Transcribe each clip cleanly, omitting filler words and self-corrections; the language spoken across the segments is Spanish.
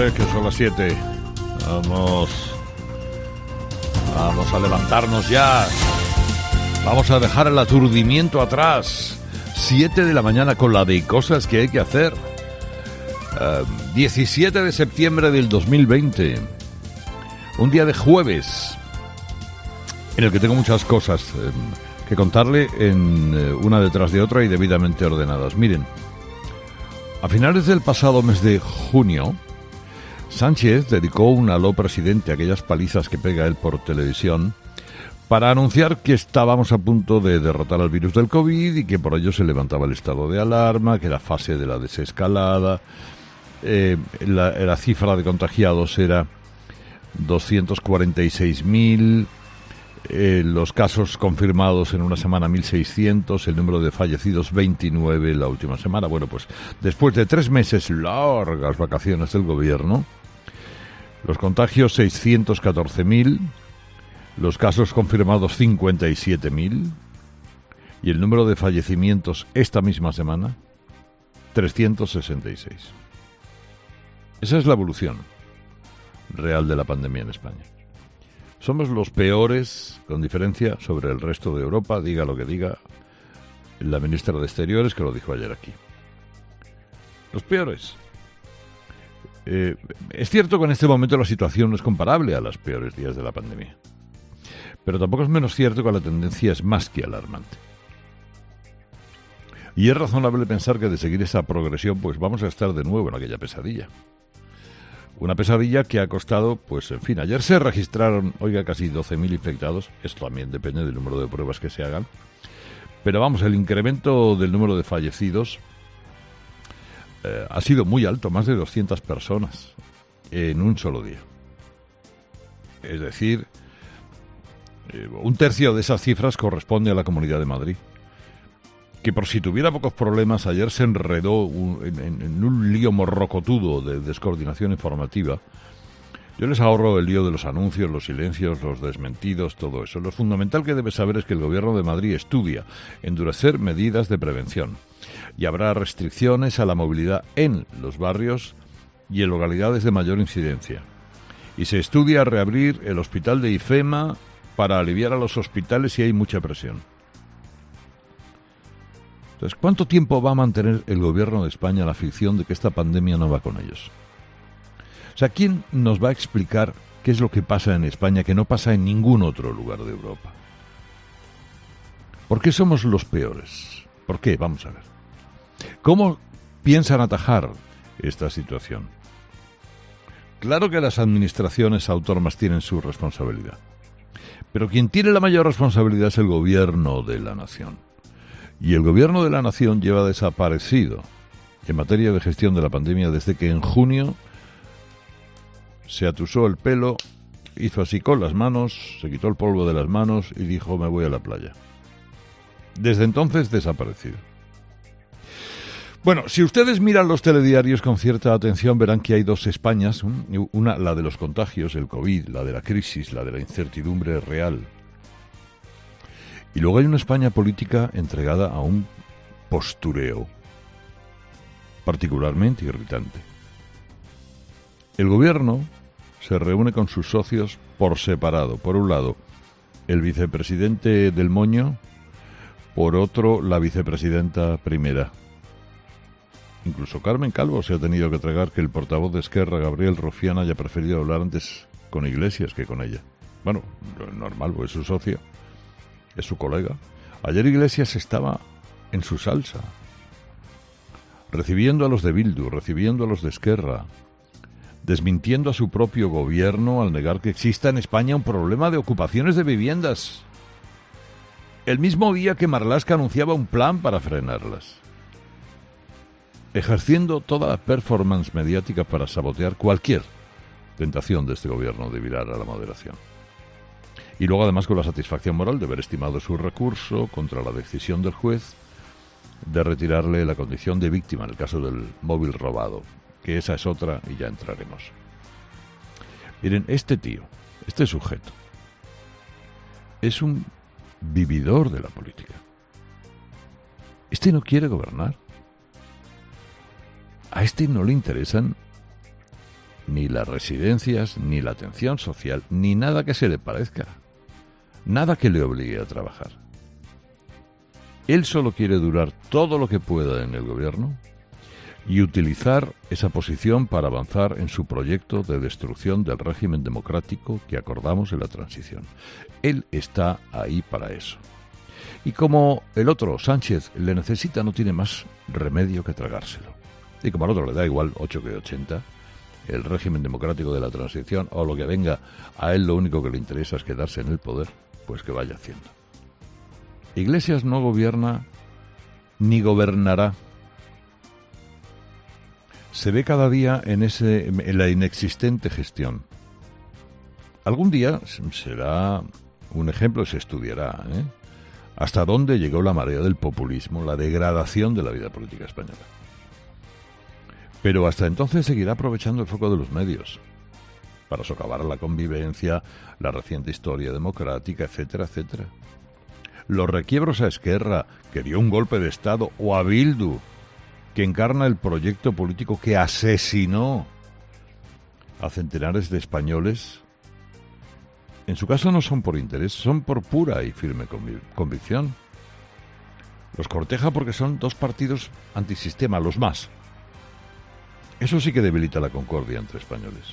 hombre, que son las 7. Vamos a levantarnos ya. Vamos a dejar el aturdimiento atrás. 7 de la mañana con la de cosas que hay que hacer. 17 de septiembre del 2020. Un día de jueves en el que tengo muchas cosas que contarle una detrás de otra y debidamente ordenadas. Miren, a finales del pasado mes de junio, Sánchez dedicó un aló presidente a aquellas palizas que pega él por televisión para anunciar que estábamos a punto de derrotar al virus del COVID y que por ello se levantaba el estado de alarma, que era fase de la desescalada. La cifra de contagiados era 246.000, los casos confirmados en una semana 1.600, el número de fallecidos 29 la última semana. Bueno, pues después de 3 meses, largas vacaciones del gobierno, los contagios 614.000, los casos confirmados 57.000 y el número de fallecimientos esta misma semana 366. Esa es la evolución real de la pandemia en España. Somos los peores, con diferencia, sobre el resto de Europa, diga lo que diga la ministra de Exteriores, que lo dijo ayer aquí. Los peores. Es cierto que en este momento la situación no es comparable a los peores días de la pandemia, pero tampoco es menos cierto que la tendencia es más que alarmante. Y es razonable pensar que de seguir esa progresión, pues vamos a estar de nuevo en aquella pesadilla. Una pesadilla que ha costado, pues en fin, ayer se registraron, casi 12.000 infectados. Esto también depende del número de pruebas que se hagan. Pero vamos, el incremento del número de fallecidos ha sido muy alto, más de 200 personas en un solo día. Es decir, un tercio de esas cifras corresponde a la Comunidad de Madrid, que por si tuviera pocos problemas, ayer se enredó en un lío morrocotudo de descoordinación informativa. Yo les ahorro el lío de los anuncios, los silencios, los desmentidos, todo eso. Lo fundamental que debe saber es que el Gobierno de Madrid estudia endurecer medidas de prevención y habrá restricciones a la movilidad en los barrios y en localidades de mayor incidencia. Y se estudia reabrir el hospital de IFEMA para aliviar a los hospitales si hay mucha presión. Entonces, ¿cuánto tiempo va a mantener el gobierno de España la ficción de que esta pandemia no va con ellos? O sea, ¿quién nos va a explicar qué es lo que pasa en España que no pasa en ningún otro lugar de Europa? ¿Por qué somos los peores? ¿Por qué? Vamos a ver. ¿Cómo piensan atajar esta situación? Claro que las administraciones autónomas tienen su responsabilidad, pero quien tiene la mayor responsabilidad es el gobierno de la nación. Y el gobierno de la nación lleva desaparecido en materia de gestión de la pandemia desde que en junio se atusó el pelo, hizo así con las manos, se quitó el polvo de las manos y dijo: me voy a la playa. Desde entonces desaparecido. Bueno, si ustedes miran los telediarios con cierta atención verán que hay 2 Españas, una la de los contagios, el COVID, la de la crisis, la de la incertidumbre real. Y luego hay una España política entregada a un postureo particularmente irritante. El gobierno se reúne con sus socios por separado. Por un lado, el vicepresidente del Moño, por otro, la vicepresidenta primera. Incluso Carmen Calvo se ha tenido que tragar que el portavoz de Esquerra, Gabriel Rufián, haya preferido hablar antes con Iglesias que con ella. Bueno, normal, pues es su socio. Es su colega. Ayer Iglesias estaba en su salsa, recibiendo a los de Bildu, recibiendo a los de Esquerra, desmintiendo a su propio gobierno al negar que exista en España un problema de ocupaciones de viviendas. El mismo día que Marlaska anunciaba un plan para frenarlas. Ejerciendo toda la performance mediática para sabotear cualquier tentación de este gobierno de virar a la moderación. Y luego además con la satisfacción moral de haber estimado su recurso contra la decisión del juez de retirarle la condición de víctima en el caso del móvil robado, que esa es otra y ya entraremos. Miren, este sujeto, es un vividor de la política. Este no quiere gobernar. A este no le interesan ni las residencias, ni la atención social, ni nada que se le parezca. Nada que le obligue a trabajar. Él solo quiere durar todo lo que pueda en el gobierno y utilizar esa posición para avanzar en su proyecto de destrucción del régimen democrático que acordamos en la transición. Él está ahí para eso. Y como el otro, Sánchez, le necesita, no tiene más remedio que tragárselo. Y como al otro le da igual 8 que 80, el régimen democrático de la transición o lo que venga, a él lo único que le interesa es quedarse en el poder, pues que vaya haciendo. Iglesias no gobierna ni gobernará. Se ve cada día en la inexistente gestión. Algún día será un ejemplo, se estudiará, hasta dónde llegó la marea del populismo, la degradación de la vida política española. Pero hasta entonces seguirá aprovechando el foco de los medios para socavar la convivencia, la reciente historia democrática, etcétera, etcétera. Los requiebros a Esquerra, que dio un golpe de Estado, o a Bildu, que encarna el proyecto político que asesinó a centenares de españoles, en su caso no son por interés, son por pura y firme convicción. Los corteja porque son dos partidos antisistema, los más. Eso sí que debilita la concordia entre españoles.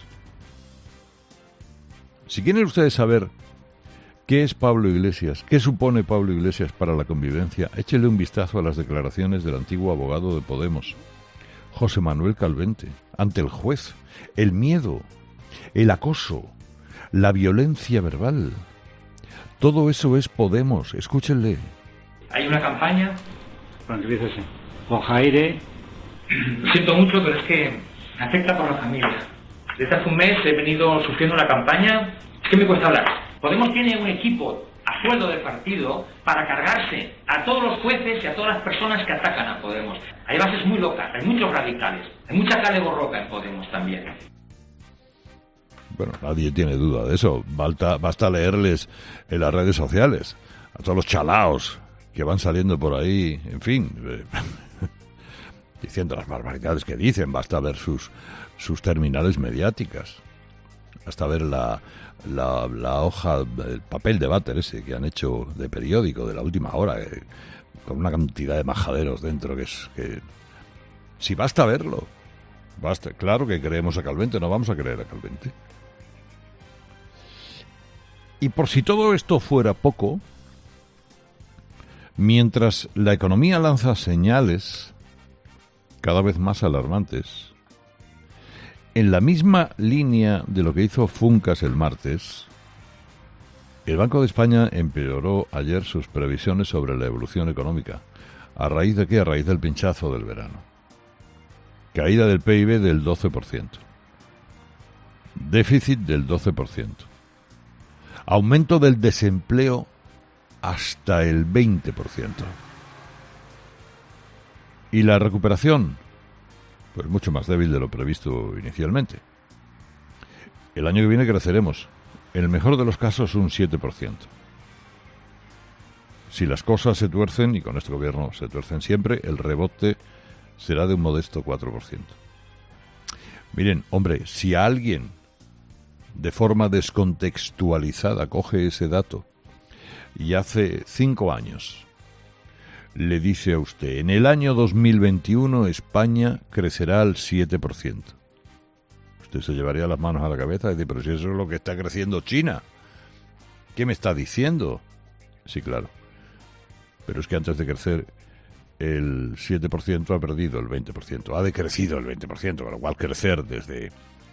Si quieren ustedes saber qué es Pablo Iglesias, qué supone Pablo Iglesias para la convivencia, échele un vistazo a las declaraciones del antiguo abogado de Podemos, José Manuel Calvente, ante el juez. El miedo, el acoso, la violencia verbal, todo eso es Podemos. Escúchenle. Hay una campaña. Tranquilícese. Con Jaire. Lo siento mucho, pero es que me afecta por la familia. Desde hace un mes he venido sufriendo una campaña. Es que me cuesta hablar. Podemos tiene un equipo a sueldo del partido para cargarse a todos los jueces y a todas las personas que atacan a Podemos. Hay bases muy locas, hay muchos radicales, hay mucha cale borroca en Podemos también. Bueno, nadie tiene duda de eso. Basta leerles en las redes sociales a todos los chalaos que van saliendo por ahí, en fin, diciendo las barbaridades que dicen. Basta ver sus terminales mediáticas. Basta ver la hoja, el papel de váter ese que han hecho de periódico de la última hora, con una cantidad de majaderos dentro que si basta verlo, basta. Claro que creemos a Calvente, no vamos a creer a Calvente. Y por si todo esto fuera poco, mientras la economía lanza señales cada vez más alarmantes, en la misma línea de lo que hizo Funcas el martes, el Banco de España empeoró ayer sus previsiones sobre la evolución económica. ¿A raíz de qué? A raíz del pinchazo del verano. Caída del PIB del 12%. Déficit del 12%. Aumento del desempleo hasta el 20%. ¿Y la recuperación? Pues mucho más débil de lo previsto inicialmente. El año que viene creceremos, en el mejor de los casos, un 7%. Si las cosas se tuercen, y con este gobierno se tuercen siempre, el rebote será de un modesto 4%. Miren, hombre, si alguien de forma descontextualizada coge ese dato y hace 5 años le dice a usted, en el año 2021 España crecerá al 7%. Usted se llevaría las manos a la cabeza y dice, pero si eso es lo que está creciendo China. ¿Qué me está diciendo? Sí, claro. Pero es que antes de crecer el 7% ha perdido el 20%. Ha decrecido el 20%, con lo cual crecer desde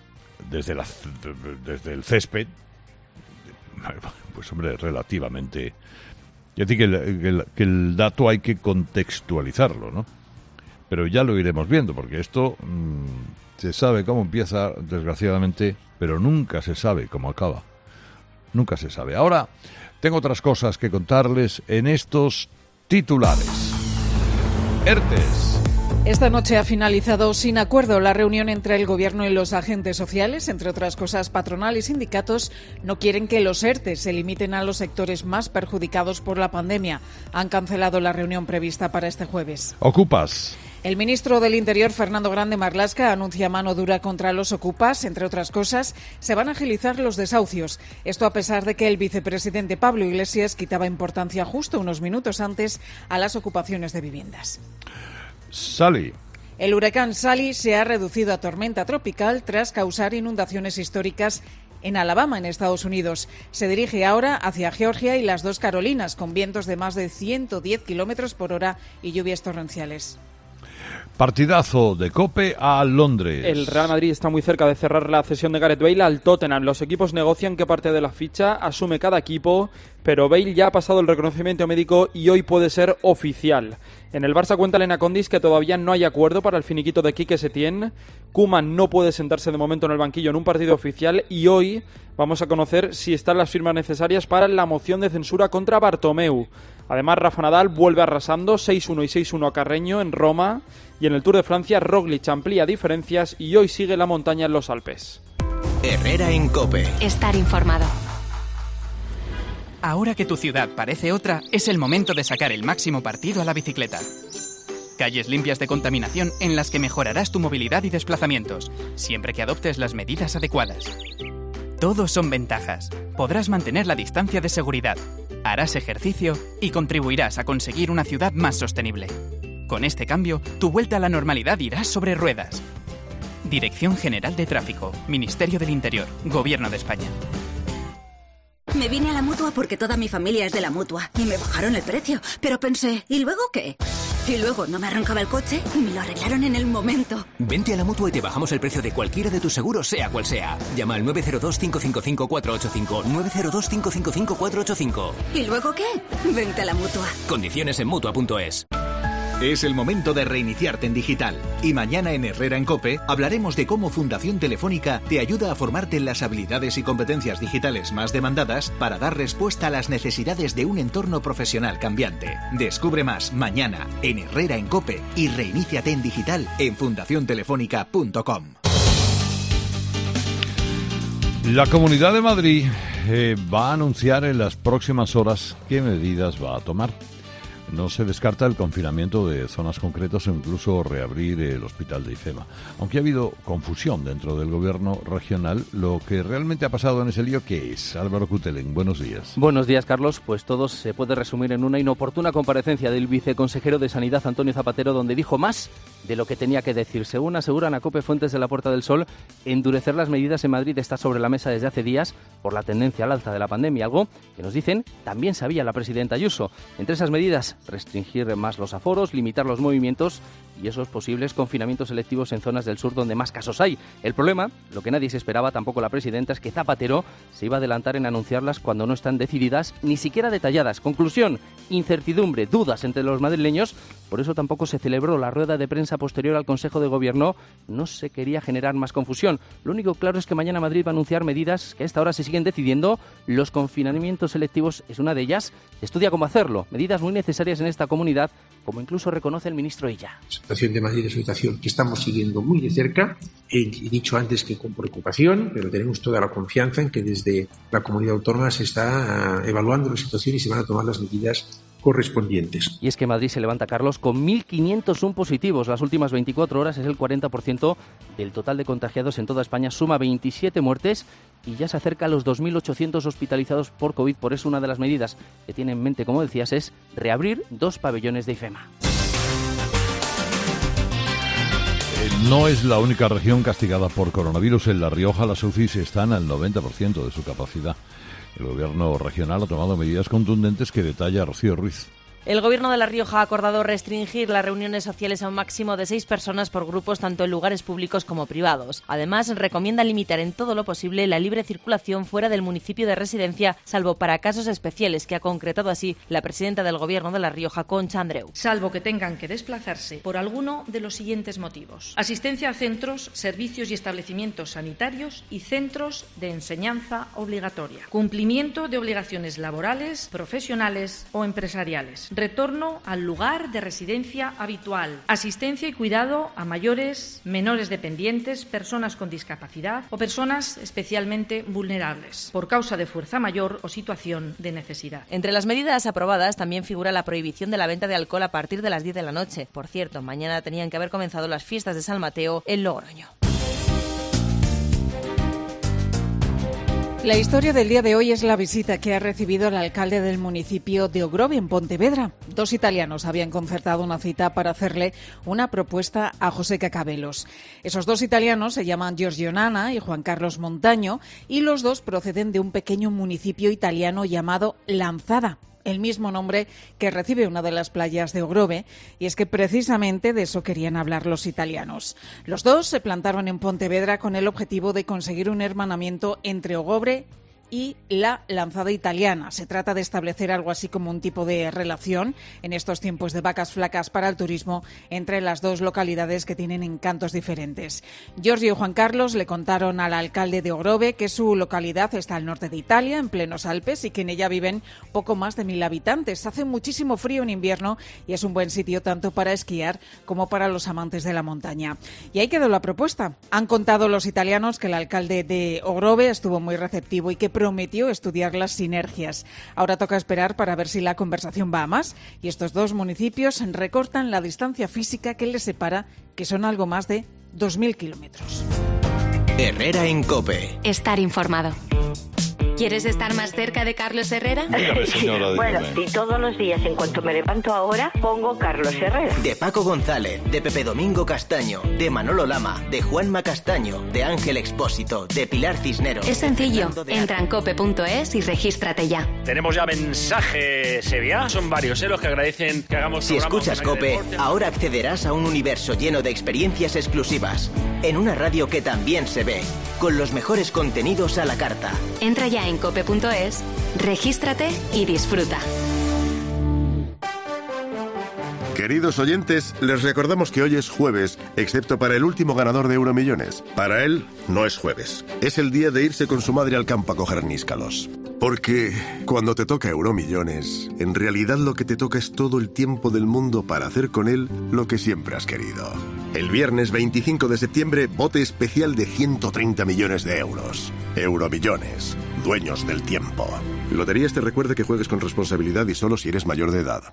el césped, pues hombre, relativamente. Yo digo que el dato hay que contextualizarlo, ¿no? Pero ya lo iremos viendo, porque esto se sabe cómo empieza, desgraciadamente, pero nunca se sabe cómo acaba. Nunca se sabe. Ahora tengo otras cosas que contarles en estos titulares. ERTES. Esta noche ha finalizado sin acuerdo la reunión entre el Gobierno y los agentes sociales. Entre otras cosas, patronal y sindicatos no quieren que los ERTES se limiten a los sectores más perjudicados por la pandemia. Han cancelado la reunión prevista para este jueves. Ocupas. El ministro del Interior, Fernando Grande Marlaska, anuncia mano dura contra los ocupas. Entre otras cosas, se van a agilizar los desahucios. Esto a pesar de que el vicepresidente Pablo Iglesias quitaba importancia justo unos minutos antes a las ocupaciones de viviendas. Sally. El huracán Sally se ha reducido a tormenta tropical tras causar inundaciones históricas en Alabama, en Estados Unidos. Se dirige ahora hacia Georgia y las dos Carolinas, con vientos de más de 110 kilómetros por hora y lluvias torrenciales. Partidazo de COPE a Londres. El Real Madrid está muy cerca de cerrar la cesión de Gareth Bale al Tottenham. Los equipos negocian qué parte de la ficha asume cada equipo, pero Bale ya ha pasado el reconocimiento médico y hoy puede ser oficial. En el Barça cuenta Elena Condis que todavía no hay acuerdo para el finiquito de Quique Setién. Koeman no puede sentarse de momento en el banquillo en un partido oficial y hoy vamos a conocer si están las firmas necesarias para la moción de censura contra Bartomeu. Además, Rafa Nadal vuelve arrasando 6-1 y 6-1 a Carreño en Roma, y en el Tour de Francia Roglic amplía diferencias y hoy sigue la montaña en los Alpes. Herrera en COPE. Estar informado. Ahora que tu ciudad parece otra, es el momento de sacar el máximo partido a la bicicleta. Calles limpias de contaminación en las que mejorarás tu movilidad y desplazamientos, siempre que adoptes las medidas adecuadas. Todos son ventajas. Podrás mantener la distancia de seguridad, harás ejercicio y contribuirás a conseguir una ciudad más sostenible. Con este cambio, tu vuelta a la normalidad irá sobre ruedas. Dirección General de Tráfico, Ministerio del Interior, Gobierno de España. Me vine a la Mutua porque toda mi familia es de la Mutua y me bajaron el precio. Pero pensé, ¿y luego qué? Y luego no me arrancaba el coche y me lo arreglaron en el momento. Vente a la Mutua y te bajamos el precio de cualquiera de tus seguros, sea cual sea. Llama al 902-555-485. 902-555-485. ¿Y luego qué? Vente a la Mutua. Condiciones en Mutua.es. Es el momento de reiniciarte en digital. Y mañana en Herrera en COPE hablaremos de cómo Fundación Telefónica te ayuda a formarte en las habilidades y competencias digitales más demandadas para dar respuesta a las necesidades de un entorno profesional cambiante. Descubre más mañana en Herrera en COPE y reiníciate en digital en fundaciontelefónica.com. La Comunidad de Madrid va a anunciar en las próximas horas qué medidas va a tomar. No se descarta el confinamiento de zonas concretas o incluso reabrir el hospital de IFEMA. Aunque ha habido confusión dentro del gobierno regional, lo que realmente ha pasado en ese lío, ¿qué es? Álvaro Cutelén, buenos días. Buenos días, Carlos. Pues todo se puede resumir en una inoportuna comparecencia del viceconsejero de Sanidad, Antonio Zapatero, donde dijo más de lo que tenía que decir. Según aseguran a COPE fuentes de la Puerta del Sol, endurecer las medidas en Madrid está sobre la mesa desde hace días por la tendencia al alza de la pandemia, algo que nos dicen también sabía la presidenta Ayuso. Entre esas medidas, restringir más los aforos, limitar los movimientos y esos posibles confinamientos selectivos en zonas del sur donde más casos hay. El problema, lo que nadie se esperaba, tampoco la presidenta, es que Zapatero se iba a adelantar en anunciarlas cuando no están decididas, ni siquiera detalladas. Conclusión, incertidumbre, dudas entre los madrileños. Por eso tampoco se celebró la rueda de prensa posterior al Consejo de Gobierno. No se quería generar más confusión. Lo único claro es que mañana Madrid va a anunciar medidas que a esta hora se siguen decidiendo. Los confinamientos selectivos es una de ellas. Estudia cómo hacerlo. Medidas muy necesarias en esta comunidad, como incluso reconoce el ministro Illa. La situación de Madrid es una situación que estamos siguiendo muy de cerca. He dicho antes que con preocupación, pero tenemos toda la confianza en que desde la comunidad autónoma se está evaluando la situación y se van a tomar las medidas correspondientes. Y es que Madrid se levanta, Carlos, con 1.501 positivos. Las últimas 24 horas es el 40% del total de contagiados en toda España. Suma 27 muertes y ya se acerca a los 2.800 hospitalizados por COVID. Por eso una de las medidas que tiene en mente, como decías, es reabrir 2 pabellones de IFEMA. No es la única región castigada por coronavirus. En La Rioja las UCIs están al 90% de su capacidad. El gobierno regional ha tomado medidas contundentes que detalla Rocío Ruiz. El Gobierno de La Rioja ha acordado restringir las reuniones sociales a un máximo de 6 personas por grupos, tanto en lugares públicos como privados. Además, recomienda limitar en todo lo posible la libre circulación fuera del municipio de residencia, salvo para casos especiales, que ha concretado así la presidenta del Gobierno de La Rioja, Concha Andreu. Salvo que tengan que desplazarse por alguno de los siguientes motivos: asistencia a centros, servicios y establecimientos sanitarios y centros de enseñanza obligatoria, cumplimiento de obligaciones laborales, profesionales o empresariales, retorno al lugar de residencia habitual, asistencia y cuidado a mayores, menores dependientes, personas con discapacidad o personas especialmente vulnerables, por causa de fuerza mayor o situación de necesidad. Entre las medidas aprobadas también figura la prohibición de la venta de alcohol a partir de las 10 de la noche. Por cierto, mañana tenían que haber comenzado las fiestas de San Mateo en Logroño. La historia del día de hoy es la visita que ha recibido el alcalde del municipio de Ogrove, en Pontevedra. 2 italianos habían concertado una cita para hacerle una propuesta a José Cacabelos. Esos 2 italianos se llaman Giorgio Nana y Juan Carlos Montaño, y los 2 proceden de un pequeño municipio italiano llamado Lanzada, el mismo nombre que recibe una de las playas de Ogrove, y es que precisamente de eso querían hablar los italianos. Los 2 se plantaron en Pontevedra con el objetivo de conseguir un hermanamiento entre Ogrove y la Lanzada italiana. Se trata de establecer algo así como un tipo de relación en estos tiempos de vacas flacas para el turismo entre las 2 localidades que tienen encantos diferentes. Giorgio y Juan Carlos le contaron al alcalde de Ogrove que su localidad está al norte de Italia, en plenos Alpes, y que en ella viven poco más de 1.000 habitantes. Hace muchísimo frío en invierno y es un buen sitio tanto para esquiar como para los amantes de la montaña. Y ahí quedó la propuesta. Han contado los italianos que el alcalde de Ogrove estuvo muy receptivo y que prometió estudiar las sinergias. Ahora toca esperar para ver si la conversación va a más, y estos 2 municipios recortan la distancia física que les separa, que son algo más de 2.000 kilómetros. Herrera en COPE. Estar informado. ¿Quieres estar más cerca de Carlos Herrera? Bueno, y todos los días, en cuanto me levanto ahora, pongo Carlos Herrera. De Paco González, de Pepe Domingo Castaño, de Manolo Lama, de Juanma Castaño, de Ángel Expósito, de Pilar Cisneros. Es sencillo, entra en cope.es y regístrate ya. Tenemos ya mensajes, Sevilla. Son varios los que agradecen que hagamos. Si escuchas COPE, ahora accederás a un universo lleno de experiencias exclusivas, en una radio que también se ve, con los mejores contenidos a la carta. Entra ya en cope.es, regístrate y disfruta. Queridos oyentes, les recordamos que hoy es jueves, excepto para el último ganador de Euromillones. Para él, no es jueves. Es el día de irse con su madre al campo a coger níscalos. Porque cuando te toca Euromillones, en realidad lo que te toca es todo el tiempo del mundo para hacer con él lo que siempre has querido. El viernes 25 de septiembre, bote especial de 130 millones de euros. Euromillones, dueños del tiempo. Loterías te recuerda que juegues con responsabilidad y solo si eres mayor de edad.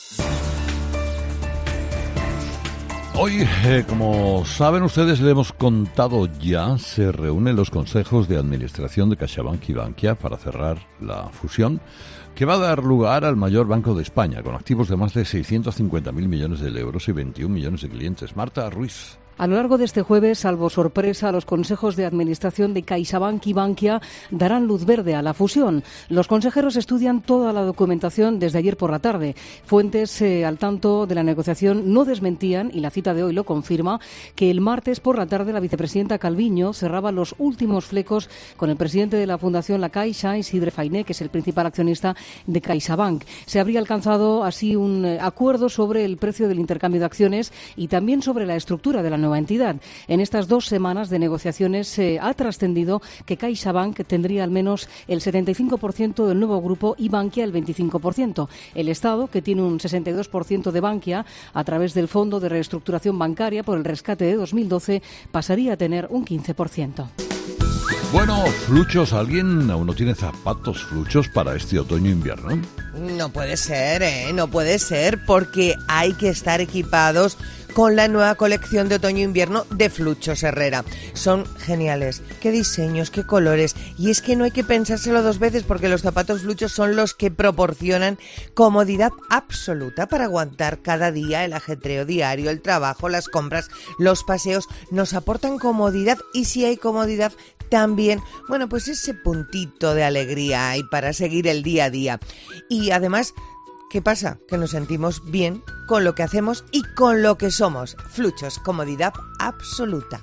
Hoy, como saben ustedes, le hemos contado ya, se reúnen los consejos de administración de CaixaBank y Bankia para cerrar la fusión, que va a dar lugar al mayor banco de España, con activos de más de 650.000 millones de euros y 21 millones de clientes. Marta Ruiz. A lo largo de este jueves, salvo sorpresa, los consejos de administración de CaixaBank y Bankia darán luz verde a la fusión. Los consejeros estudian toda la documentación desde ayer por la tarde. Fuentes al tanto de la negociación no desmentían, y la cita de hoy lo confirma, que el martes por la tarde la vicepresidenta Calviño cerraba los últimos flecos con el presidente de la Fundación La Caixa, Isidre Fainé, que es el principal accionista de CaixaBank. Se habría alcanzado así un acuerdo sobre el precio del intercambio de acciones y también sobre la estructura de la nueva entidad. En estas 2 semanas de negociaciones ha trascendido que CaixaBank tendría al menos el 75% del nuevo grupo y Bankia el 25%. El Estado, que tiene un 62% de Bankia, a través del Fondo de Reestructuración Bancaria por el rescate de 2012, pasaría a tener un 15%. Bueno, fluchos, ¿alguien aún no tiene zapatos fluchos para este otoño-invierno? No puede ser, no puede ser, porque hay que estar equipados con la nueva colección de otoño-invierno de Fluchos Herrera. Son geniales, qué diseños, qué colores, y es que no hay que pensárselo 2 veces porque los zapatos Fluchos son los que proporcionan comodidad absoluta para aguantar cada día el ajetreo diario, el trabajo, las compras, los paseos. Nos aportan comodidad, y si hay comodidad también, bueno, pues ese puntito de alegría hay para seguir el día a día. Y además, ¿qué pasa? Que nos sentimos bien con lo que hacemos y con lo que somos. Fluchos, comodidad absoluta.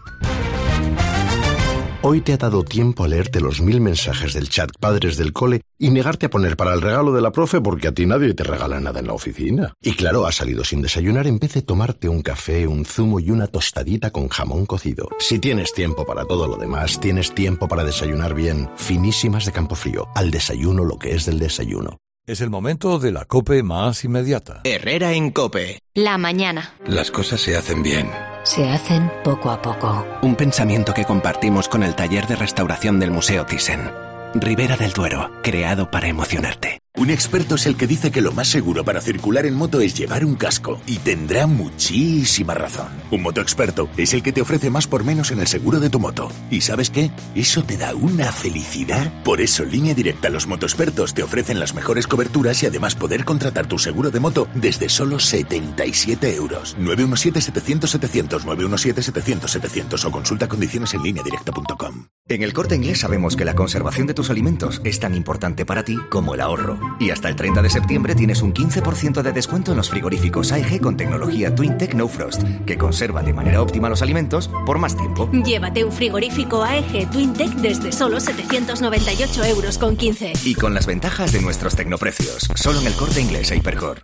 Hoy te ha dado tiempo a leerte los 1000 mensajes del chat Padres del Cole y negarte a poner para el regalo de la profe porque a ti nadie te regala nada en la oficina. Y claro, has salido sin desayunar en vez de tomarte un café, un zumo y una tostadita con jamón cocido. Si tienes tiempo para todo lo demás, tienes tiempo para desayunar bien. Finísimas de Campofrío. Al desayuno lo que es del desayuno. Es el momento de la COPE más inmediata. Herrera en COPE. La mañana. Las cosas se hacen bien. Se hacen poco a poco. Un pensamiento que compartimos con el taller de restauración del Museo Thyssen. Ribera del Duero, creado para emocionarte. Un experto es el que dice que lo más seguro para circular en moto es llevar un casco. Y tendrá muchísima razón. Un motoexperto es el que te ofrece más por menos en el seguro de tu moto. ¿Y sabes qué? Eso te da una felicidad. Por eso, Línea Directa, los motoexpertos te ofrecen las mejores coberturas y además poder contratar tu seguro de moto desde solo 77 euros. 917-700-700, 917-700-700 o consulta condiciones en lineadirecta.com. En El Corte Inglés sabemos que la conservación de tus alimentos es tan importante para ti como el ahorro. Y hasta el 30 de septiembre tienes un 15% de descuento en los frigoríficos AEG con tecnología TwinTech No Frost, que conserva de manera óptima los alimentos por más tiempo. Llévate un frigorífico AEG TwinTech desde solo 798,15 euros. Y con las ventajas de nuestros tecnoprecios, solo en El Corte Inglés e Hipercor.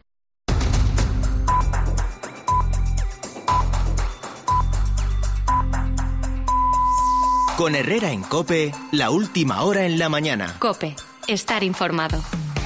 Con Herrera en COPE, la última hora en la mañana. COPE. Estar informado.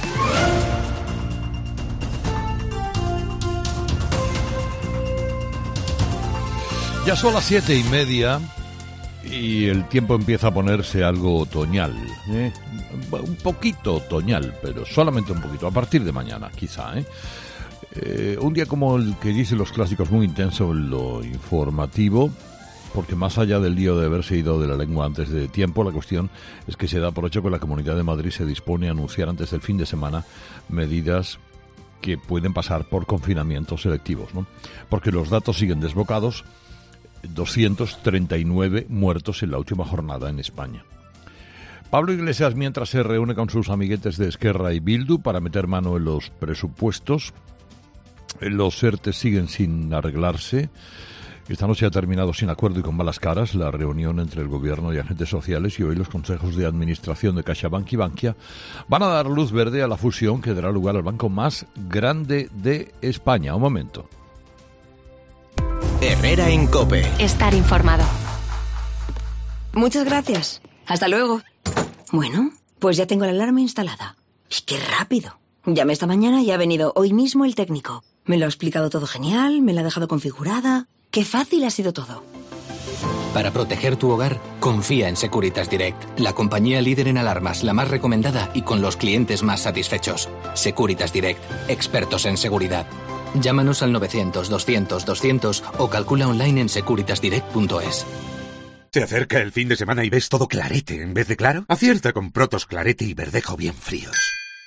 Ya son las 7:30 y el tiempo empieza a ponerse algo otoñal, ¿eh? Un poquito otoñal, pero solamente un poquito, a partir de mañana, quizá, un día como el que dicen los clásicos, muy intenso en lo informativo, porque más allá del lío de haberse ido de la lengua antes de tiempo, la cuestión es que se da por hecho que la Comunidad de Madrid se dispone a anunciar antes del fin de semana medidas que pueden pasar por confinamientos selectivos, ¿no? Porque los datos siguen desbocados, 239 muertos en la última jornada en España. Pablo Iglesias, mientras se reúne con sus amiguetes de Esquerra y Bildu para meter mano en los presupuestos, los ERTE siguen sin arreglarse. Esta noche ha terminado sin acuerdo y con malas caras la reunión entre el gobierno y agentes sociales, y hoy los consejos de administración de CaixaBank y Bankia van a dar luz verde a la fusión que dará lugar al banco más grande de España. Un momento. Herrera en COPE. Estar informado. Muchas gracias. Hasta luego. Bueno, pues ya tengo la alarma instalada. ¡Y qué rápido! Llamé esta mañana y ha venido hoy mismo el técnico. Me lo ha explicado todo genial, me la ha dejado configurada. ¡Qué fácil ha sido todo! Para proteger tu hogar, confía en Securitas Direct, la compañía líder en alarmas, la más recomendada y con los clientes más satisfechos. Securitas Direct, expertos en seguridad. Llámanos al 900-200-200 o calcula online en securitasdirect.es. Se acerca el fin de semana y ves todo clarete en vez de claro. Acierta con Protos Clarete y Verdejo bien fríos.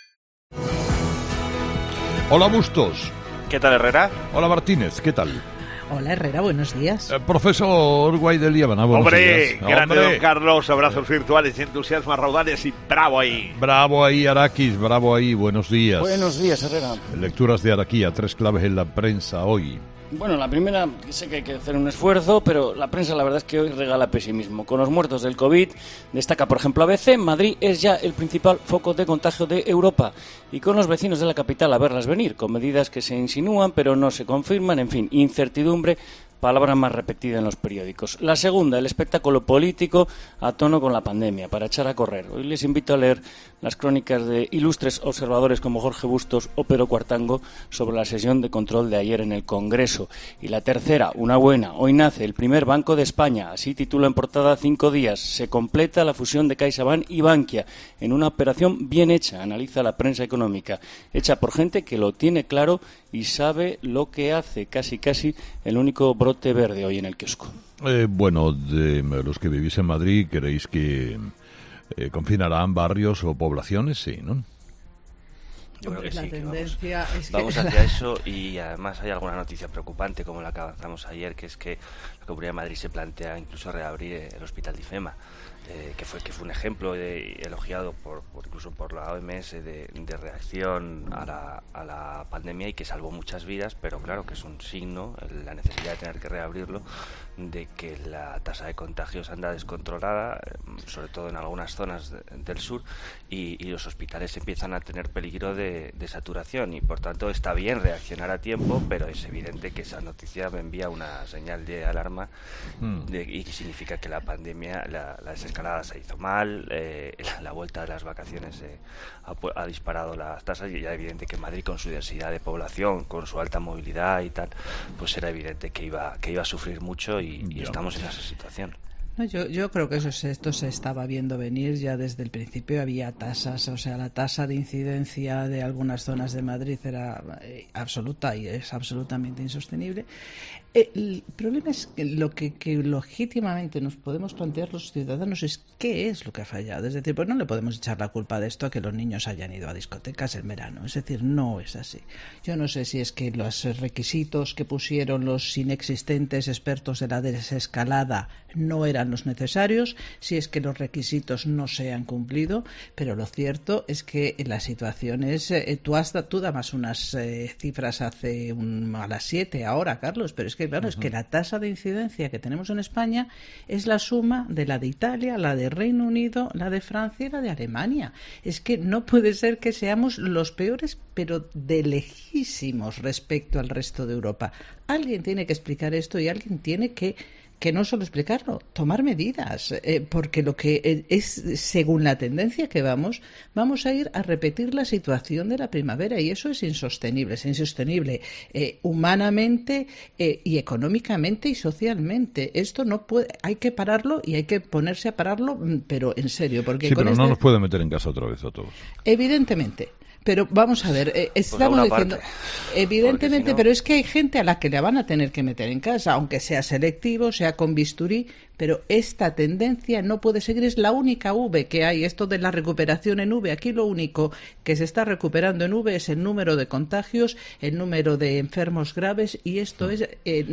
Hola Bustos. ¿Qué tal, Herrera? Hola Martínez, ¿qué tal? Hola Herrera, buenos días. Profesor Guay de Líbana, buenos días. Grande don Carlos, abrazos virtuales y entusiasmo a raudales y bravo ahí. Bravo ahí Araquis, bravo ahí, buenos días. Buenos días, Herrera. Lecturas de Araquía, 3 claves en la prensa hoy. Bueno, la primera, sé que hay que hacer un esfuerzo, pero la prensa la verdad es que hoy regala pesimismo. Con los muertos del COVID, destaca por ejemplo ABC, Madrid es ya el principal foco de contagio de Europa. Y con los vecinos de la capital a verlas venir, con medidas que se insinúan pero no se confirman, en fin, incertidumbre, palabra más repetida en los periódicos. La segunda, el espectáculo político a tono con la pandemia, para echar a correr. Hoy les invito a leer las crónicas de ilustres observadores como Jorge Bustos o Pedro Cuartango sobre la sesión de control de ayer en el Congreso. Y la tercera, una buena. Hoy nace el primer Banco de España, así titula en portada 5 días. Se completa la fusión de CaixaBank y Bankia en una operación bien hecha, analiza la prensa económica, hecha por gente que lo tiene claro y sabe lo que hace, casi el único brote verde hoy en el kiosco. Bueno, de los que vivís en Madrid, ¿queréis que confinarán barrios o poblaciones? Sí, ¿no? Yo creo que la sí, tendencia es vamos que hacia eso, y además hay alguna noticia preocupante como la que avanzamos ayer, que es que la Comunidad de Madrid se plantea incluso reabrir el Hospital de IFEMA, que fue un ejemplo elogiado incluso por la OMS de reacción a la pandemia, y que salvó muchas vidas, pero claro que es un signo, la necesidad de tener que reabrirlo, de que la tasa de contagios anda descontrolada, sobre todo en algunas zonas del sur, y los hospitales empiezan a tener peligro de de saturación y por tanto está bien reaccionar a tiempo, pero es evidente que esa noticia me envía una señal de alarma y que significa que la pandemia, la desescalada se hizo mal, la vuelta de las vacaciones ha disparado las tasas y ya es evidente que Madrid, con su densidad de población, con su alta movilidad y tal, pues era evidente que iba a sufrir mucho y estamos en esa situación. No, yo creo que esto se estaba viendo venir ya desde el principio. Había tasas, o sea, la tasa de incidencia de algunas zonas de Madrid era absoluta y es absolutamente insostenible. El problema es que lo que legítimamente nos podemos plantear los ciudadanos es qué es lo que ha fallado. Es decir, pues no le podemos echar la culpa de esto a que los niños hayan ido a discotecas en verano. Es decir, no es así. Yo no sé si es que los requisitos que pusieron los inexistentes expertos de la desescalada no eran los necesarios, si es que los requisitos no se han cumplido, pero lo cierto es que la situación es... Tú dabas unas cifras a las 7 ahora, Carlos, pero es que claro, es que la tasa de incidencia que tenemos en España es la suma de la de Italia, la de Reino Unido, la de Francia y la de Alemania. Es que no puede ser que seamos los peores, pero de lejísimos respecto al resto de Europa. Alguien tiene que explicar esto y alguien tiene que no solo explicarlo, tomar medidas, porque lo que es, según la tendencia que vamos a ir a repetir la situación de la primavera y eso es insostenible humanamente y económicamente y socialmente. Esto no puede, hay que pararlo y hay que ponerse a pararlo, pero en serio, porque sí, pero no nos puede meter en casa otra vez a todos. Evidentemente. Pero vamos a ver, estamos diciendo, evidentemente, si no... pero es que hay gente a la que le van a tener que meter en casa, aunque sea selectivo, sea con bisturí, pero esta tendencia no puede seguir, es la única V que hay, esto de la recuperación en V. Aquí lo único que se está recuperando en V es el número de contagios, el número de enfermos graves, y esto es,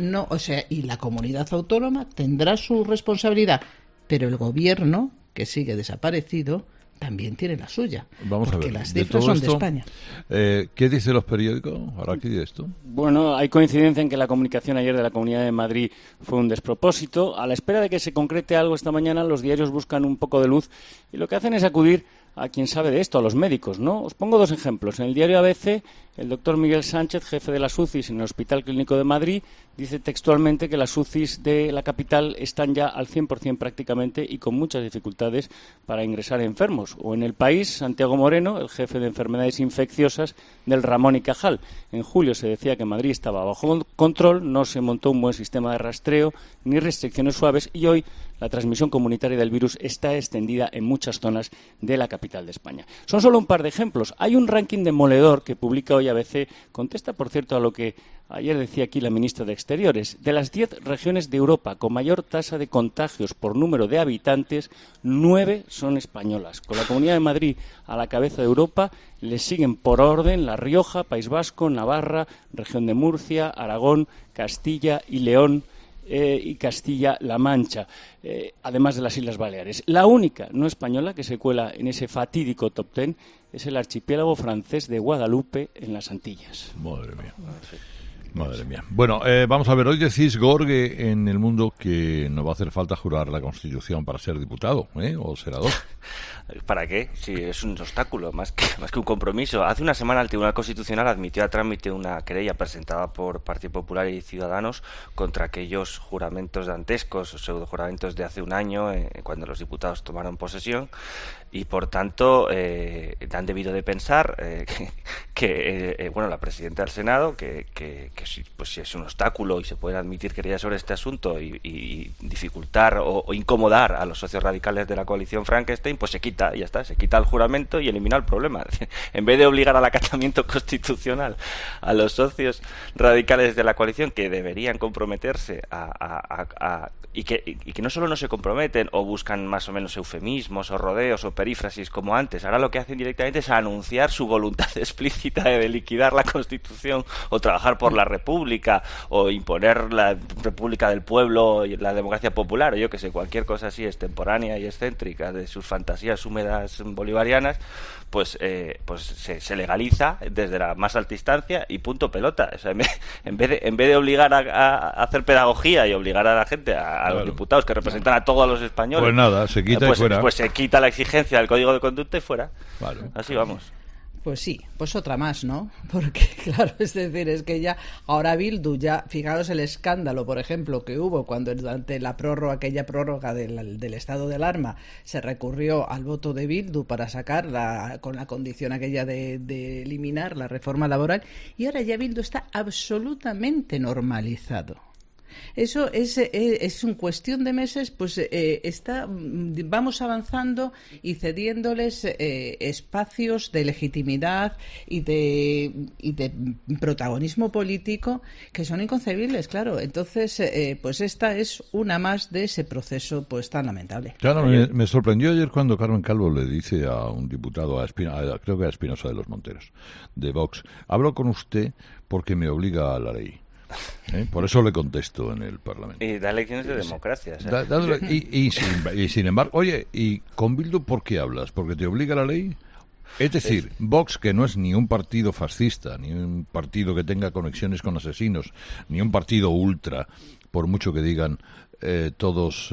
y la comunidad autónoma tendrá su responsabilidad, pero el gobierno, que sigue desaparecido, también tiene la suya, Vamos porque a ver, las cifras son de España. ¿Qué dicen los periódicos? Ahora, ¿qué dice esto? Bueno, hay coincidencia en que la comunicación ayer de la Comunidad de Madrid fue un despropósito. A la espera de que se concrete algo esta mañana, los diarios buscan un poco de luz y lo que hacen es acudir a quien sabe de esto, a los médicos, ¿no? Os pongo dos ejemplos. En el diario ABC, el doctor Miguel Sánchez, jefe de las UCIs en el Hospital Clínico de Madrid, dice textualmente que las UCIs de la capital están ya al 100% prácticamente y con muchas dificultades para ingresar enfermos. O en El País, Santiago Moreno, el jefe de enfermedades infecciosas del Ramón y Cajal. En julio se decía que Madrid estaba bajo control, no se montó un buen sistema de rastreo ni restricciones suaves y hoy la transmisión comunitaria del virus está extendida en muchas zonas de la capital de España. Son solo un par de ejemplos. Hay un ranking demoledor que publica hoy ABC, contesta, por cierto, a lo que ayer decía aquí la ministra de Exteriores. De las 10 regiones de Europa con mayor tasa de contagios por número de habitantes, 9 son españolas. Con la Comunidad de Madrid a la cabeza de Europa, le siguen por orden La Rioja, País Vasco, Navarra, región de Murcia, Aragón, Castilla y León, y Castilla-La Mancha, además de las Islas Baleares. La única no española que se cuela en ese fatídico top 10 es el archipiélago francés de Guadalupe en las Antillas. Madre mía. Madre mía. Bueno, vamos a ver, hoy decís, Gorge, en El Mundo, que no va a hacer falta jurar la Constitución para ser diputado, o senador. ¿Para qué? Si es un obstáculo, más que un compromiso. Hace una semana el Tribunal Constitucional admitió a trámite una querella presentada por Partido Popular y Ciudadanos contra aquellos juramentos dantescos o pseudojuramentos de hace un año, cuando los diputados tomaron posesión, y por tanto han debido de pensar que la presidenta del Senado, que si es un obstáculo y se pueden admitir querellas sobre este asunto y dificultar o incomodar a los socios radicales de la coalición Frankenstein, pues se quita el juramento y elimina el problema. En vez de obligar al acatamiento constitucional a los socios radicales de la coalición, que deberían comprometerse y que no solo no se comprometen o buscan más o menos eufemismos o rodeos o perífrasis como antes, ahora lo que hacen directamente es anunciar su voluntad explícita de liquidar la Constitución o trabajar por la República o imponer la República del Pueblo y la democracia popular, o yo que sé, cualquier cosa así extemporánea y excéntrica de sus fantasías húmedas bolivarianas, pues se legaliza desde la más alta instancia y punto pelota. O sea, en vez de obligar a hacer pedagogía y obligar a la gente, a los diputados que representan a todos los españoles, pues nada, se quita y fuera. Pues se quita la exigencia del Código de Conducta y fuera. Vale. Así vamos. Pues sí, pues otra más, ¿no? Porque, claro, es decir, es que ya ahora Bildu, ya, fijaros el escándalo, por ejemplo, que hubo cuando durante la prórroga, aquella prórroga del estado de alarma, se recurrió al voto de Bildu para sacarla con la condición aquella de eliminar la reforma laboral, y ahora ya Bildu está absolutamente normalizado. Eso es una cuestión de meses, pues vamos avanzando y cediéndoles espacios de legitimidad y de protagonismo político que son inconcebibles, claro. Entonces, pues esta es una más de ese proceso pues tan lamentable. Claro, me sorprendió ayer cuando Carmen Calvo le dice a un diputado, creo que a Espinosa de los Monteros, de Vox, hablo con usted porque me obliga a la ley. Por eso le contesto en el Parlamento. Y da lecciones de democracia. Y sin embargo, oye, ¿y con Bildu por qué hablas? ¿Porque te obliga la ley? Es decir, Vox, que no es ni un partido fascista, ni un partido que tenga conexiones con asesinos, ni un partido ultra, por mucho que digan todos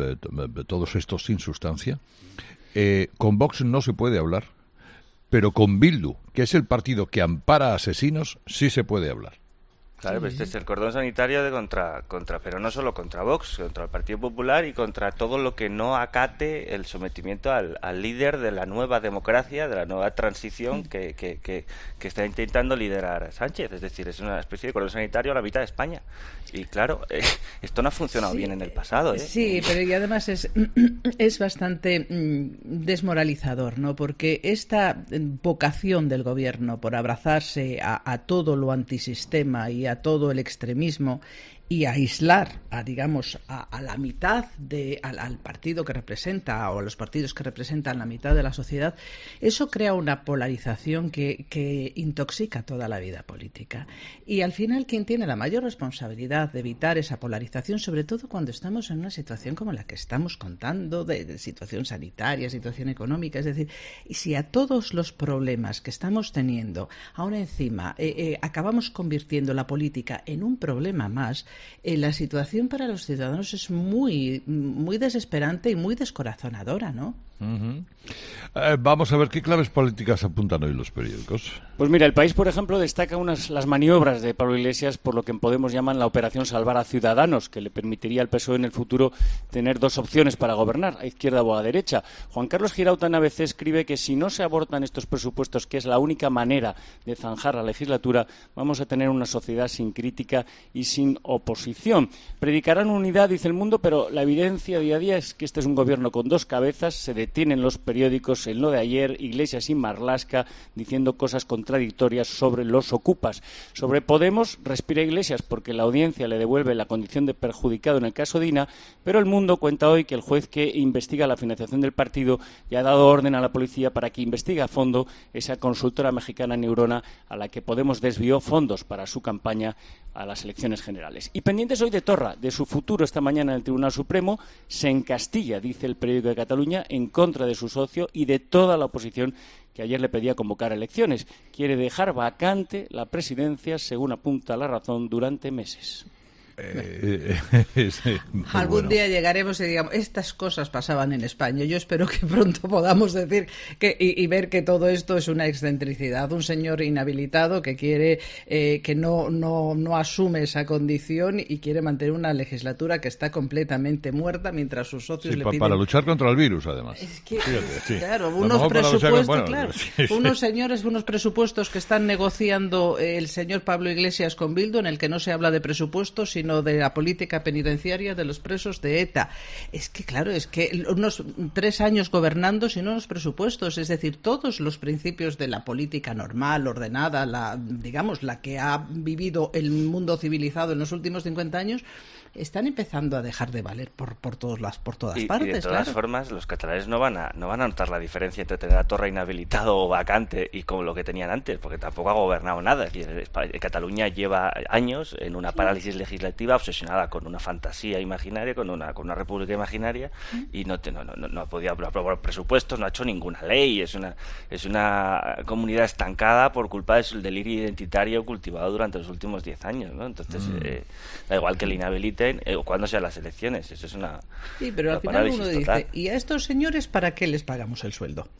estos sin sustancia, con Vox no se puede hablar, pero con Bildu, que es el partido que ampara a asesinos, sí se puede hablar. Claro, pues este es el cordón sanitario de contra, pero no solo contra Vox, contra el Partido Popular y contra todo lo que no acate el sometimiento al líder de la nueva democracia, de la nueva transición que está intentando liderar Sánchez. Es decir, es una especie de cordón sanitario a la mitad de España. Y claro, esto no ha funcionado bien en el pasado. Sí, pero y además es bastante desmoralizador, ¿no? Porque esta vocación del gobierno por abrazarse a todo lo antisistema y a todo el extremismo y aislar a la mitad al partido que representa o a los partidos que representan la mitad de la sociedad, eso crea una polarización que intoxica toda la vida política. Y al final, quien tiene la mayor responsabilidad de evitar esa polarización, sobre todo cuando estamos en una situación como la que estamos contando, de situación sanitaria, situación económica, es decir, si a todos los problemas que estamos teniendo, aún encima, acabamos convirtiendo la política en un problema más, la situación para los ciudadanos es muy, muy desesperante y muy descorazonadora, ¿no? Vamos a ver qué claves políticas apuntan hoy los periódicos. Pues mira, El País, por ejemplo, destaca las maniobras de Pablo Iglesias por lo que en Podemos llaman la operación Salvar a Ciudadanos, que le permitiría al PSOE en el futuro tener dos opciones para gobernar, a izquierda o a derecha. Juan Carlos Girauta en ABC escribe que si no se abortan estos presupuestos, que es la única manera de zanjar la legislatura, vamos a tener una sociedad sin crítica y sin oposición. Predicarán unidad, dice El Mundo, pero la evidencia día a día es que este es un gobierno con dos cabezas. Se detienen los periódicos en lo de ayer, Iglesias y Marlaska diciendo cosas contradictorias sobre los ocupas. Sobre Podemos, respira Iglesias porque la audiencia le devuelve la condición de perjudicado en el caso Dina, pero El Mundo cuenta hoy que el juez que investiga la financiación del partido ya ha dado orden a la policía para que investigue a fondo esa consultora mexicana Neurona a la que Podemos desvió fondos para su campaña a las elecciones generales. Y pendientes hoy de Torra, de su futuro esta mañana en el Tribunal Supremo, se encastilla, dice el periódico de Cataluña, en contra de su socio y de toda la oposición que ayer le pedía convocar elecciones. Quiere dejar vacante la presidencia, según apunta La Razón, durante meses. Algún día llegaremos y digamos, estas cosas pasaban en España. Yo espero que pronto podamos decir y ver que todo esto es una excentricidad. Un señor inhabilitado que quiere que no asume esa condición y quiere mantener una legislatura que está completamente muerta mientras sus socios le piden... Para luchar contra el virus, además. Es que, claro, unos presupuestos, unos señores, unos presupuestos que están negociando el señor Pablo Iglesias con Bildu, en el que no se habla de presupuestos, sino de la política penitenciaria de los presos de ETA. Es que, claro, unos 3 años gobernando sin unos presupuestos, es decir, todos los principios de la política normal, ordenada, la que ha vivido el mundo civilizado en los últimos 50 años, están empezando a dejar de valer por todas partes. Y de todas formas, los catalanes no van a notar la diferencia entre tener a Torra inhabilitado o vacante y con lo que tenían antes, porque tampoco ha gobernado nada. Es decir, Cataluña lleva años en una parálisis legislativa obsesionada con una fantasía imaginaria, con una república imaginaria, y no ha podido aprobar presupuestos, no ha hecho ninguna ley. Es una comunidad estancada por culpa del delirio identitario cultivado durante los últimos 10 años, ¿no? Entonces, da igual que le inhabiliten o cuando sean las elecciones. Eso es una... Sí, pero al final uno dice, ¿y a estos señores para qué les pagamos el sueldo?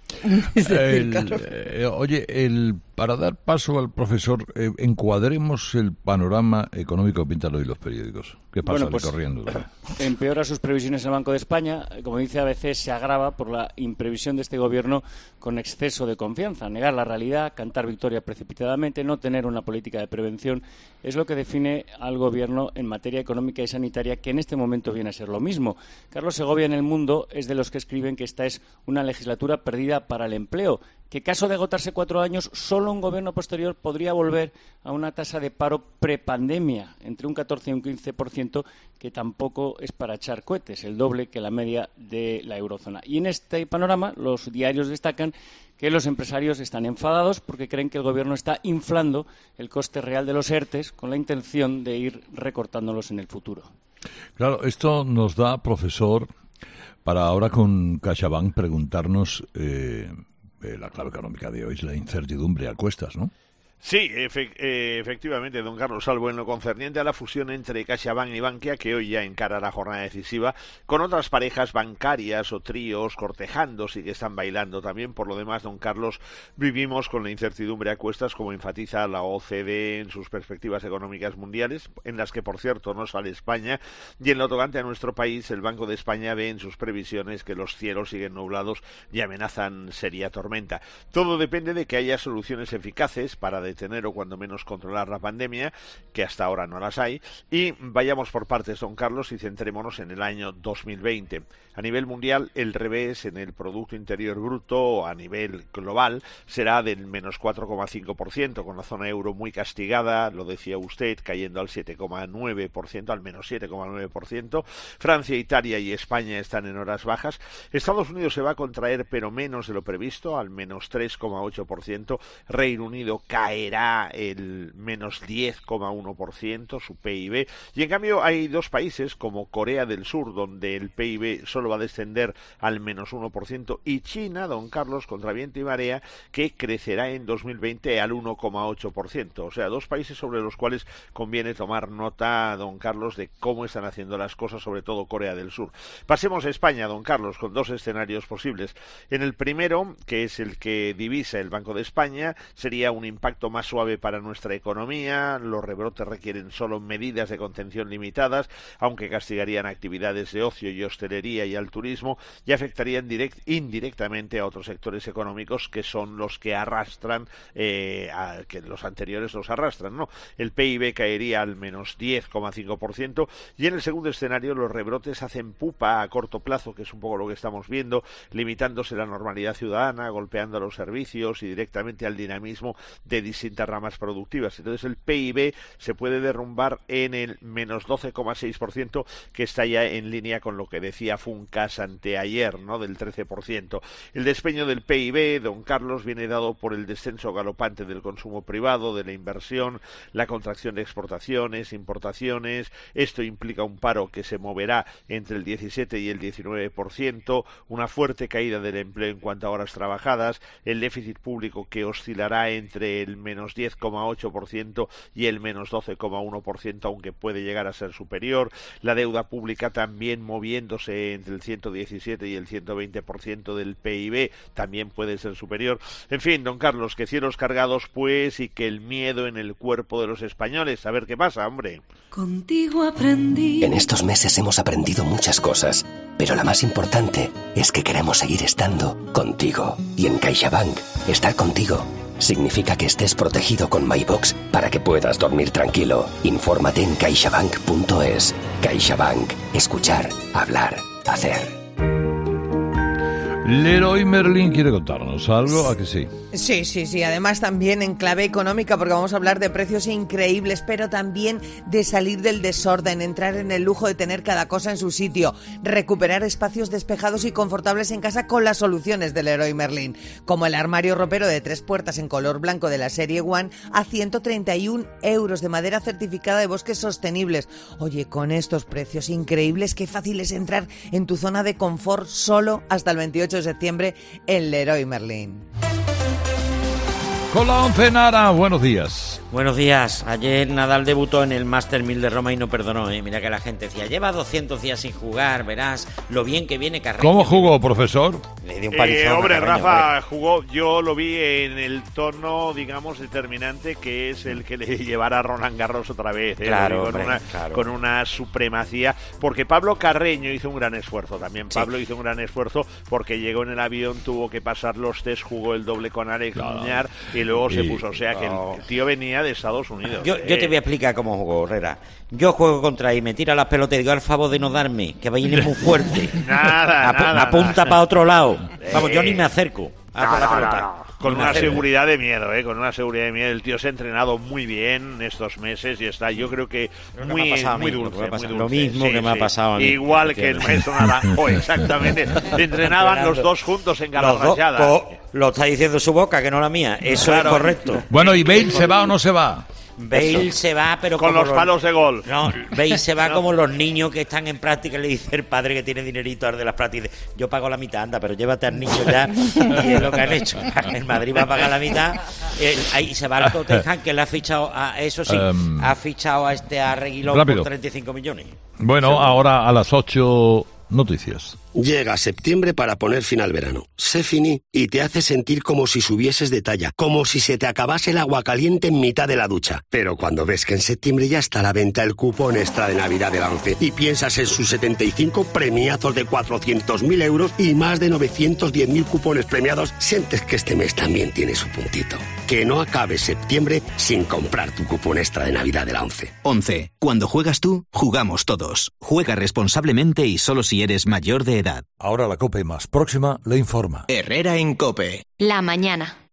Para dar paso al profesor, encuadremos el panorama económico que pintan hoy los periódicos. ¿Qué pasa corriendo? Empeora sus previsiones el Banco de España. Como dice ABC, se agrava por la imprevisión de este gobierno con exceso de confianza. Negar la realidad, cantar victoria precipitadamente, no tener una política de prevención, es lo que define al gobierno en materia económica y sanitaria, que en este momento viene a ser lo mismo. Carlos Segovia en El Mundo es de los que escriben que esta es una legislatura perdida para el empleo, que caso de agotarse 4 años, solo un gobierno posterior podría volver a una tasa de paro prepandemia, entre un 14 y un 15%, que tampoco es para echar cohetes, el doble que la media de la eurozona. Y en este panorama, los diarios destacan que los empresarios están enfadados porque creen que el gobierno está inflando el coste real de los ERTEs con la intención de ir recortándolos en el futuro. Claro, esto nos da, profesor, para ahora con CaixaBank preguntarnos... la clave económica de hoy es la incertidumbre a cuestas, ¿no? Sí, efectivamente, don Carlos, salvo en lo concerniente a la fusión entre CaixaBank y Bankia, que hoy ya encara la jornada decisiva, con otras parejas bancarias o tríos cortejándose y que están bailando también. Por lo demás, don Carlos, vivimos con la incertidumbre a cuestas, como enfatiza la OCDE en sus perspectivas económicas mundiales, en las que, por cierto, no sale España, y en lo tocante a nuestro país, el Banco de España ve en sus previsiones que los cielos siguen nublados y amenazan seria tormenta. Todo depende de que haya soluciones eficaces para detener o cuando menos controlar la pandemia, que hasta ahora no las hay, y vayamos por partes, don Carlos, y centrémonos en el año 2020. A nivel mundial, el revés en el Producto Interior Bruto a nivel global será del menos 4,5%, con la zona euro muy castigada, lo decía usted, cayendo al 7,9%, al menos 7,9%. Francia, Italia y España están en horas bajas. Estados Unidos se va a contraer, pero menos de lo previsto, al menos 3,8%. Reino Unido caerá el menos 10,1%, su PIB, y en cambio hay dos países como Corea del Sur, donde el PIB solo va a descender al menos 1%, y China, don Carlos, contra viento y marea, que crecerá en 2020 al 1,8%. O sea, dos países sobre los cuales conviene tomar nota, don Carlos, de cómo están haciendo las cosas, sobre todo Corea del Sur. Pasemos a España, don Carlos, con dos escenarios posibles. En el primero, que es el que divisa el Banco de España, sería un impacto más suave para nuestra economía. Los rebrotes requieren solo medidas de contención limitadas, aunque castigarían actividades de ocio y hostelería y al turismo, y afectarían indirectamente a otros sectores económicos que son los que arrastran, que los anteriores los arrastran, ¿no? El PIB caería al menos 10,5%, y en el segundo escenario los rebrotes hacen pupa a corto plazo, que es un poco lo que estamos viendo, limitándose la normalidad ciudadana, golpeando a los servicios y directamente al dinamismo de distintas ramas productivas. Entonces el PIB se puede derrumbar en el menos 12,6%, que está ya en línea con lo que decía Funcas anteayer, ¿no?, del 13%. El despeño del PIB, don Carlos, viene dado por el descenso galopante del consumo privado, de la inversión, la contracción de exportaciones, importaciones. Esto implica un paro que se moverá entre el 17 y el 19%, una fuerte caída del empleo en cuanto a horas trabajadas, el déficit público que oscilará entre el menos 10,8% y el menos 12,1%, aunque puede llegar a ser superior, la deuda pública también moviéndose entre el 117 y el 120% del PIB, también puede ser superior. En fin, don Carlos, que cielos cargados pues, y que el miedo en el cuerpo de los españoles. A ver qué pasa, hombre. Contigo aprendí. En estos meses hemos aprendido muchas cosas, pero la más importante es que queremos seguir estando contigo. Y en CaixaBank, estar contigo significa que estés protegido con MyBox para que puedas dormir tranquilo. Infórmate en caixabank.es. CaixaBank. Escuchar, hablar, hacer. Leroy Merlin quiere contarnos algo, ¿a que sí? Sí. Además también en clave económica, porque vamos a hablar de precios increíbles, pero también de salir del desorden, entrar en el lujo de tener cada cosa en su sitio, recuperar espacios despejados y confortables en casa con las soluciones del Leroy Merlin, como el armario ropero de 3 puertas en color blanco de la serie One a 131 € de madera certificada de bosques sostenibles. Oye, con estos precios increíbles, qué fácil es entrar en tu zona de confort solo hasta el 28 de septiembre en Leroy Merlin. Con la 11 Nara, buenos días. Buenos días. Ayer Nadal debutó en el Master 1000 de Roma y no perdonó, ¿eh? Mira que la gente decía, lleva 200 días sin jugar, verás lo bien que viene Carreño. ¿Cómo jugó, profesor? Le dio un palizón. Hombre, Rafa jugó, yo lo vi en el tono, digamos, determinante, que es el que le llevará a Roland Garros otra vez. Claro, con una supremacía, porque Pablo Carreño hizo un gran esfuerzo también. Sí. Pablo hizo un gran esfuerzo porque llegó en el avión, tuvo que pasar los test, jugó el doble con Alex Muñar y luego se puso. O sea que el tío venía de Estados Unidos. Yo te voy a explicar cómo jugó Herrera. Yo juego contra él, me tira las pelotas y digo, al favor de no darme, que viene muy fuerte. Nada. Apunta para otro lado. Vamos, yo ni me acerco a la pelota. Con una seguridad de miedo, con una seguridad de miedo. El tío se ha entrenado muy bien estos meses y está, yo creo que muy dulce. Lo mismo que me ha pasado a mí. Igual que el maestro Naranjo, exactamente. Se entrenaban los dos juntos en Galarrachada. Lo está diciendo su boca, que no la mía. Eso es correcto. Bueno, ¿y Bale se va o no se va? Bale se va, pero con los palos de gol. No, Bale se va como los niños que están en práctica y le dice el padre que tiene dinerito al de las prácticas. Yo pago la mitad, anda, pero llévate al niño ya. Y es lo que han hecho. El Madrid va a pagar la mitad. Ahí se va al Tottenham, que le ha fichado ha fichado a Reguilón por 35 millones. Bueno, ahora a las 8 noticias. Llega septiembre para poner fin al verano. Sé Fini y te hace sentir como si subieses de talla, como si se te acabase el agua caliente en mitad de la ducha. Pero cuando ves que en septiembre ya está a la venta el cupón extra de Navidad de la ONCE y piensas en sus 75 premiazos de 400.000 euros y más de 910.000 cupones premiados, sientes que este mes también tiene su puntito. Que no acabe septiembre sin comprar tu cupón extra de Navidad de la ONCE. ONCE. Cuando juegas tú, jugamos todos. Juega responsablemente y solo si eres mayor de edad. Ahora la COPE más próxima le informa. Herrera en COPE. La mañana.